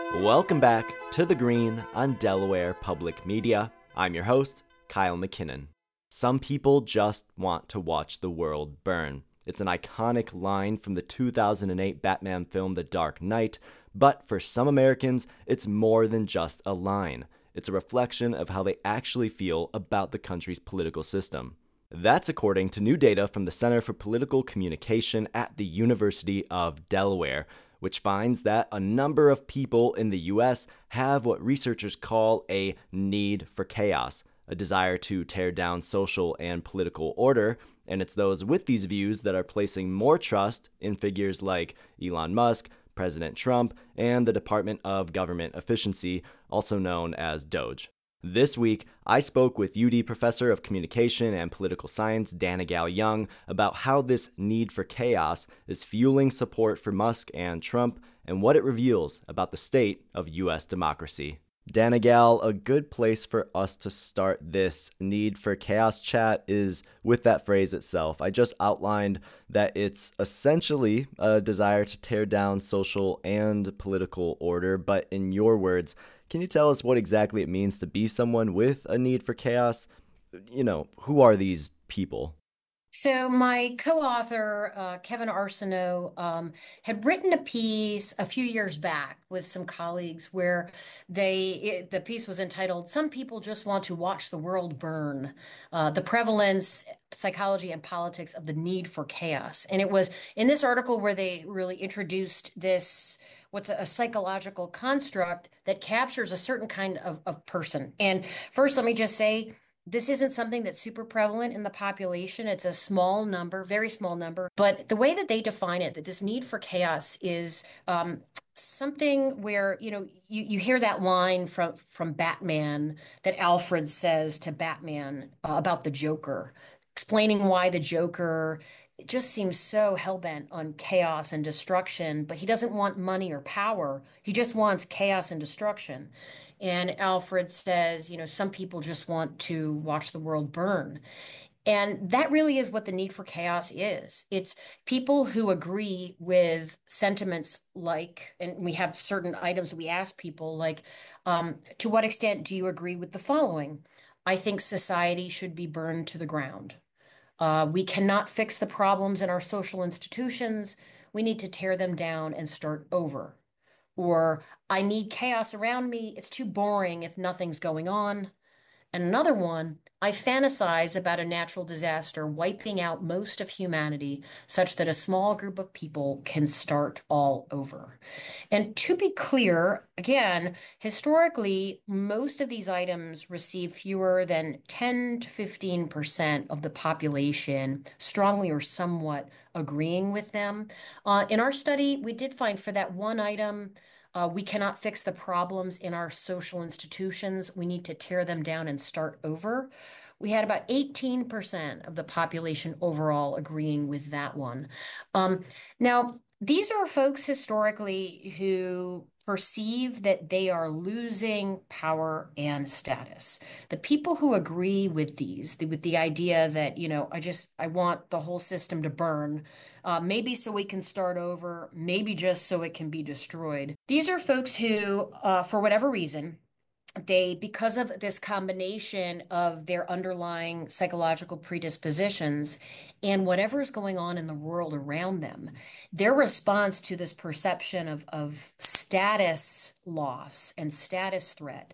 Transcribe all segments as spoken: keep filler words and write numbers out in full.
Welcome back to The Green on Delaware Public Media. I'm your host, Kyle McKinnon. Some people just want to watch the world burn. It's an iconic line from the two thousand eight Batman film The Dark Knight, but for some Americans, it's more than just a line. It's a reflection of how they actually feel about the country's political system. That's according to new data from the Center for Political Communication at the University of Delaware, which finds that a number of people in the U S have what researchers call a need for chaos, a desire to tear down social and political order, and it's those with these views that are placing more trust in figures like Elon Musk, President Trump, and the Department of Government Efficiency, also known as DOGE. This week, I spoke with U D Professor of Communication and Political Science Danigal Young about how this need for chaos is fueling support for Musk and Trump and what it reveals about the state of U S democracy. Danigal, a good place for us to start this need for chaos chat is with that phrase itself. I just outlined that it's essentially a desire to tear down social and political order, but in your words, can you tell us what exactly it means to be someone with a need for chaos? You know, who are these people? So my co-author, uh, Kevin Arsenault, um, had written a piece a few years back with some colleagues where they it, the piece was entitled "Some People Just Want to Watch the World Burn: uh, The Prevalence, Psychology, and Politics of the Need for Chaos." And it was in this article where they really introduced this what's a, a psychological construct that captures a certain kind of, of person. And first, let me just say, this isn't something that's super prevalent in the population. It's a small number, very small number. But the way that they define it, that this need for chaos is um, something where, you know, you, you hear that line from, from Batman that Alfred says to Batman uh, about the Joker, explaining why the Joker it just seems so hell-bent on chaos and destruction, but he doesn't want money or power. He just wants chaos and destruction. And Alfred says, you know, some people just want to watch the world burn. And that really is what the need for chaos is. It's people who agree with sentiments like, and we have certain items that we ask people, like, um, to what extent do you agree with the following? I think society should be burned to the ground. Uh, we cannot fix the problems in our social institutions. We need to tear them down and start over. Or I need chaos around me. It's too boring if nothing's going on. And another one, I fantasize about a natural disaster wiping out most of humanity such that a small group of people can start all over. And to be clear, again, historically, most of these items receive fewer than ten to fifteen percent of the population strongly or somewhat agreeing with them. Uh, in our study, we did find for that one item, uh, we cannot fix the problems in our social institutions. We need to tear them down and start over. We had about eighteen percent of the population overall agreeing with that one. Um, now, these are folks historically who perceive that they are losing power and status. The people who agree with these, the, with the idea that, you know, I just, I want the whole system to burn, uh, maybe so we can start over, maybe just so it can be destroyed. These are folks who, uh, for whatever reason, they, because of this combination of their underlying psychological predispositions and whatever is going on in the world around them, their response to this perception of, of status loss and status threat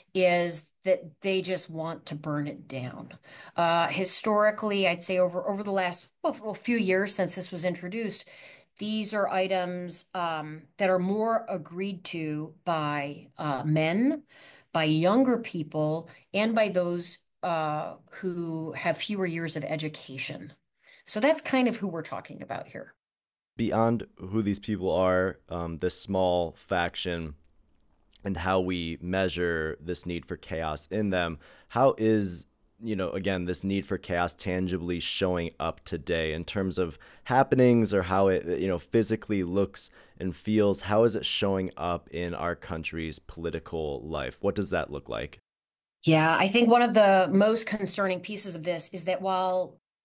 is that they just want to burn it down. Uh, historically, I'd say over, over the last well, a few years since this was introduced, these are items um, that are more agreed to by uh, men, by younger people, and by those uh, who have fewer years of education. So that's kind of who we're talking about here. Beyond who these people are, um, this small faction, and how we measure this need for chaos in them, how is, you know, again, this need for chaos tangibly showing up today in terms of happenings or how it, you know, physically looks and feels? How is it showing up in our country's political life? What does that look like? Yeah, I think one of the most concerning pieces of this is that while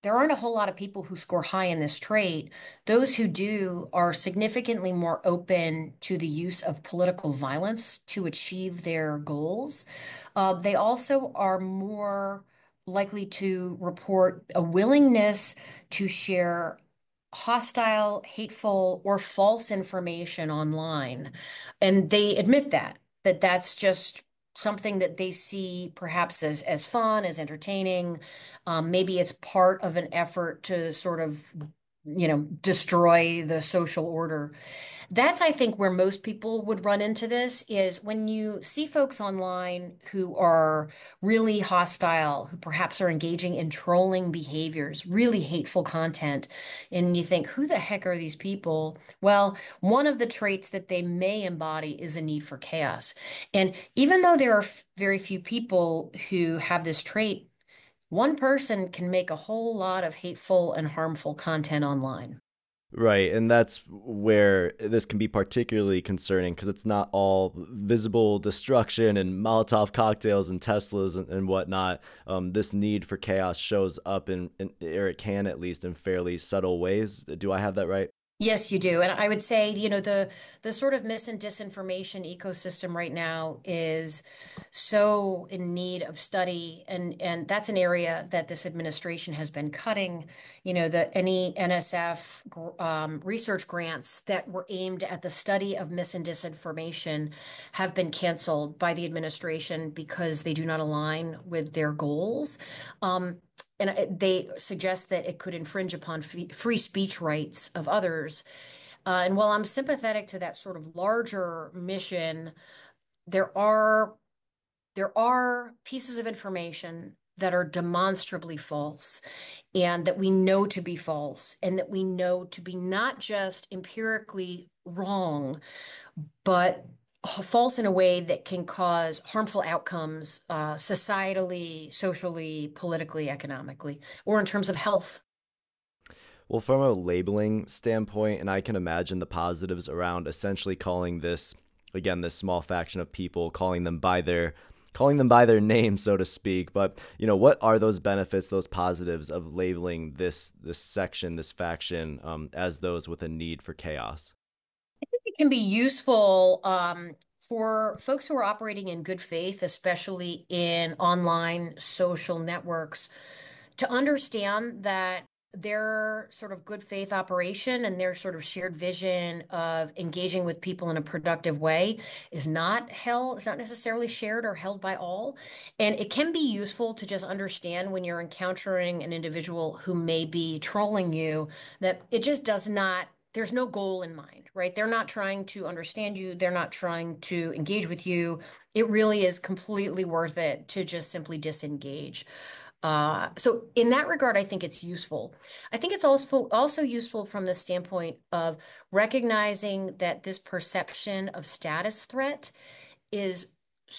there aren't a whole lot of people who score high in this trait. Those who do are significantly more open to the use of political violence to achieve their goals. Uh, they also are more likely to report a willingness to share hostile, hateful, or false information online. And they admit that, that that's just something that they see perhaps as, as fun, as entertaining. Um, maybe it's part of an effort to sort of, you know, destroy the social order. That's, I think, where most people would run into this is when you see folks online who are really hostile, who perhaps are engaging in trolling behaviors, really hateful content, and you think, who the heck are these people? Well, one of the traits that they may embody is a need for chaos. And even though there are f- very few people who have this trait, one person can make a whole lot of hateful and harmful content online. Right, and that's where this can be particularly concerning because it's not all visible destruction and Molotov cocktails and Teslas and, and whatnot. Um, this need for chaos shows up in, in, or it can at least in fairly subtle ways. Do I have that right? Yes, you do. And I would say, you know, the the sort of mis and disinformation ecosystem right now is so in need of study. And and that's an area that this administration has been cutting. You know, the any N S F gr- um, research grants that were aimed at the study of mis and disinformation have been canceled by the administration because they do not align with their goals. Um, and it- they suggest that it could infringe upon f- free speech rights of others. Uh, and while I'm sympathetic to that sort of larger mission, there are there are pieces of information that are demonstrably false and that we know to be false and that we know to be not just empirically wrong, but false in a way that can cause harmful outcomes uh, societally, socially, politically, economically, or in terms of health. Well, from a labeling standpoint, and I can imagine the positives around essentially calling this, again, this small faction of people, calling them by their calling them by their name, so to speak. But, you know, what are those benefits, those positives of labeling this this section, this faction, um, as those with a need for chaos? I think it can be useful um, for folks who are operating in good faith, especially in online social networks, to understand that their sort of good faith operation and their sort of shared vision of engaging with people in a productive way is not held, it's not necessarily shared or held by all. And it can be useful to just understand when you're encountering an individual who may be trolling you that it just does not. There's no goal in mind, right? They're not trying to understand you. They're not trying to engage with you. It really is completely worth it to just simply disengage. Uh, so in that regard, I think it's useful. I think it's also also useful from the standpoint of recognizing that this perception of status threat is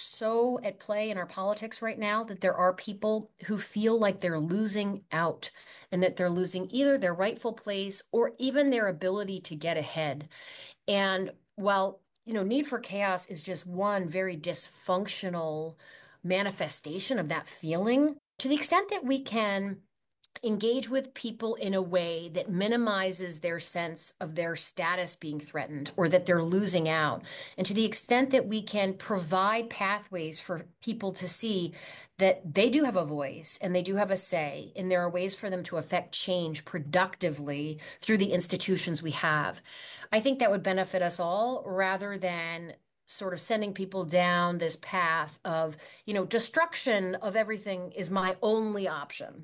so at play in our politics right now that there are people who feel like they're losing out and that they're losing either their rightful place or even their ability to get ahead. And while, you know, need for chaos is just one very dysfunctional manifestation of that feeling, to the extent that we can engage with people in a way that minimizes their sense of their status being threatened or that they're losing out. And to the extent that we can provide pathways for people to see that they do have a voice and they do have a say, and there are ways for them to affect change productively through the institutions we have, I think that would benefit us all rather than sort of sending people down this path of, you know, destruction of everything is my only option.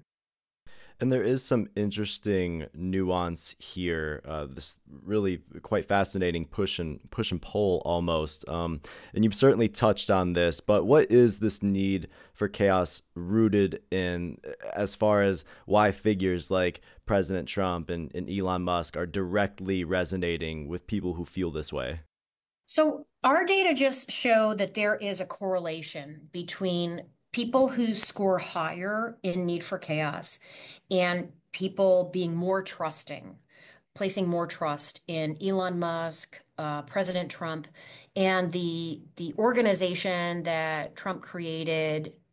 And there is some interesting nuance here. Uh, this really quite fascinating push and push and pull almost. Um, and you've certainly touched on this, but what is this need for chaos rooted in, as far as why figures like President Trump and, and Elon Musk are directly resonating with people who feel this way? So our data just show that there is a correlation between people who score higher in need for chaos and people being more trusting, placing more trust in Elon Musk, uh, President Trump, and the the organization that Trump created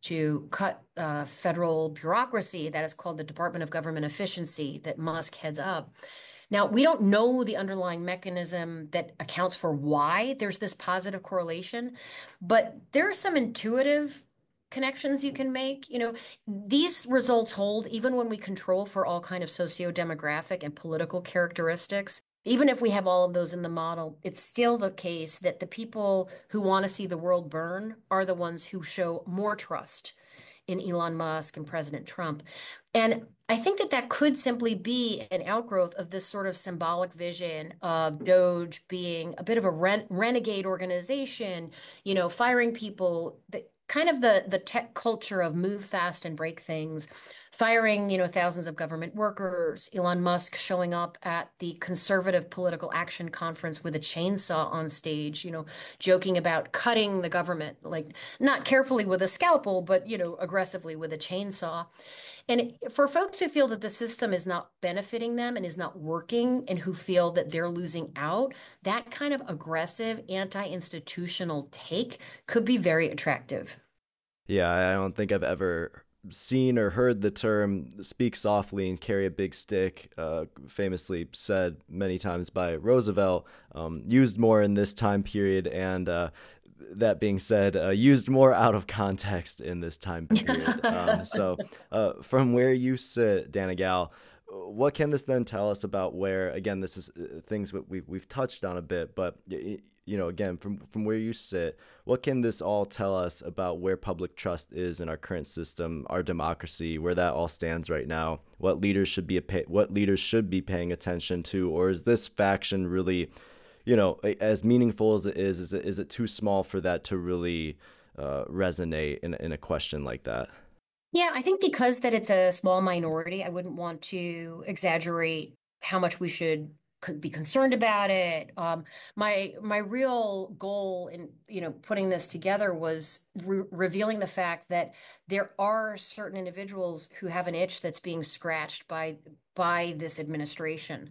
to cut uh, federal bureaucracy that is called the Department of Government Efficiency that Musk heads up. Now, we don't know the underlying mechanism that accounts for why there's this positive correlation, but there are some intuitive connections you can make. You know, these results hold even when we control for all kind of socio-demographic and political characteristics. Even if we have all of those in the model, it's still the case that the people who want to see the world burn are the ones who show more trust in Elon Musk and President Trump. And I think that that could simply be an outgrowth of this sort of symbolic vision of Doge being a bit of a ren renegade organization, you know, firing people, the, kind of the, the tech culture of move fast and break things, firing, you know, thousands of government workers, Elon Musk showing up at the Conservative Political Action Conference with a chainsaw on stage, you know, joking about cutting the government, like not carefully with a scalpel, but, you know, aggressively with a chainsaw. And for folks who feel that the system is not benefiting them and is not working and who feel that they're losing out, that kind of aggressive anti-institutional take could be very attractive. Yeah, I don't think I've ever seen or heard the term speak softly and carry a big stick, uh, famously said many times by Roosevelt, um, used more in this time period. And uh, that being said, uh, used more out of context in this time period. Um, so uh, from where you sit, Dana Gal, what can this then tell us about where, again, this is uh, things that we've, we've touched on a bit, but you know, again, from, from where you sit, what can this all tell us about where public trust is in our current system, our democracy, where that all stands right now? What leaders should be, a what leaders should be paying attention to? Or is this faction really, you know, as meaningful as it is, is it, is it too small for that to really uh, resonate in, in a question like that? Yeah, I think because that it's a small minority, I wouldn't want to exaggerate how much we should could be concerned about it. Um, my my real goal in you know putting this together was re revealing the fact that there are certain individuals who have an itch that's being scratched by by this administration,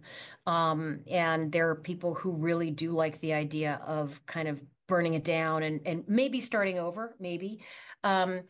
um, and there are people who really do like the idea of kind of burning it down and and maybe starting over, maybe. Um,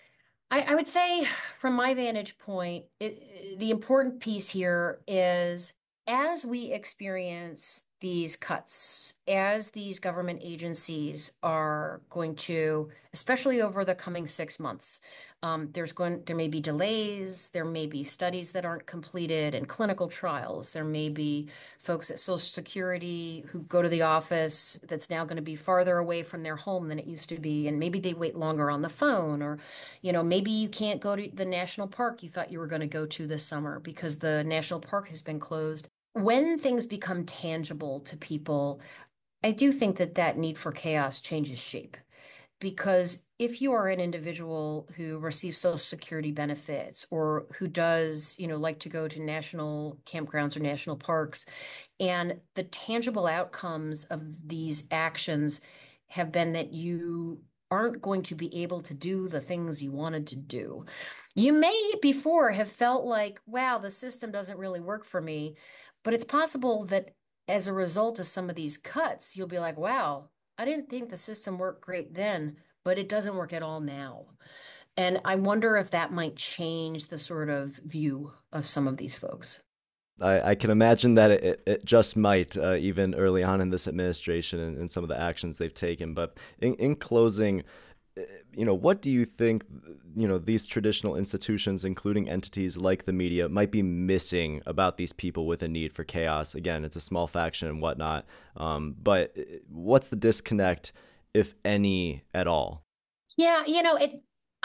I, I would say, from my vantage point, it, the important piece here is as we experience these cuts, as these government agencies are going to, especially over the coming six months, um, there's going, there may be delays, there may be studies that aren't completed and clinical trials, there may be folks at Social Security who go to the office that's now going to be farther away from their home than it used to be, and maybe they wait longer on the phone, or you know, maybe you can't go to the national park you thought you were going to go to this summer because the national park has been closed. When things become tangible to people, I do think that that need for chaos changes shape. Because if you are an individual who receives Social Security benefits or who does, you know, like to go to national campgrounds or national parks, and the tangible outcomes of these actions have been that you aren't going to be able to do the things you wanted to do. You may before have felt like, wow, the system doesn't really work for me, but it's possible that as a result of some of these cuts, you'll be like, wow, I didn't think the system worked great then, but it doesn't work at all now. And I wonder if that might change the sort of view of some of these folks. I, I can imagine that it, it just might, uh, even early on in this administration and, and some of the actions they've taken. But in, in closing, uh, you know, what do you think, you know, these traditional institutions, including entities like the media, might be missing about these people with a need for chaos? Again, it's a small faction and whatnot. Um, but what's the disconnect, if any, at all? Yeah, you know, it,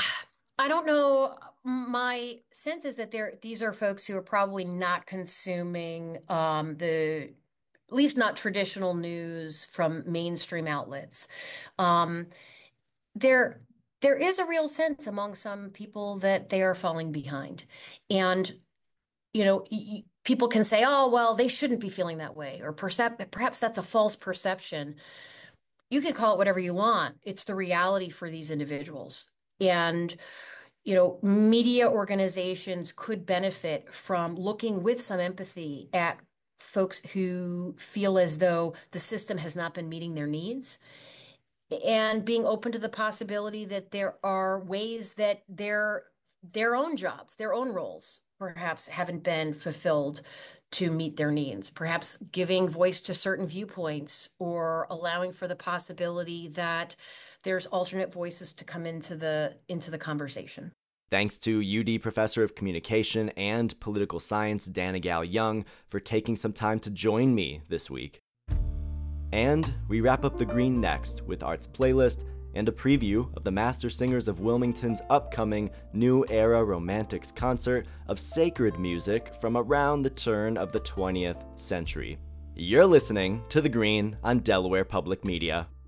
I don't know. My sense is that there, these are folks who are probably not consuming um, the, at least not traditional news from mainstream outlets. Um, there, there is a real sense among some people that they are falling behind. And, you know, y- people can say, oh, well, they shouldn't be feeling that way, or percep perhaps that's a false perception. You can call it whatever you want. It's the reality for these individuals. And you know, media organizations could benefit from looking with some empathy at folks who feel as though the system has not been meeting their needs and being open to the possibility that there are ways that their their own jobs, their own roles, perhaps haven't been fulfilled to meet their needs. Perhaps giving voice to certain viewpoints or allowing for the possibility that there's alternate voices to come into the into the conversation. Thanks to U D Professor of Communication and Political Science Dana Gal-Young for taking some time to join me this week. And we wrap up The Green next with Arts Playlist and a preview of the Master Singers of Wilmington's upcoming New Era Romantics concert of sacred music from around the turn of the twentieth century. You're listening to The Green on Delaware Public Media.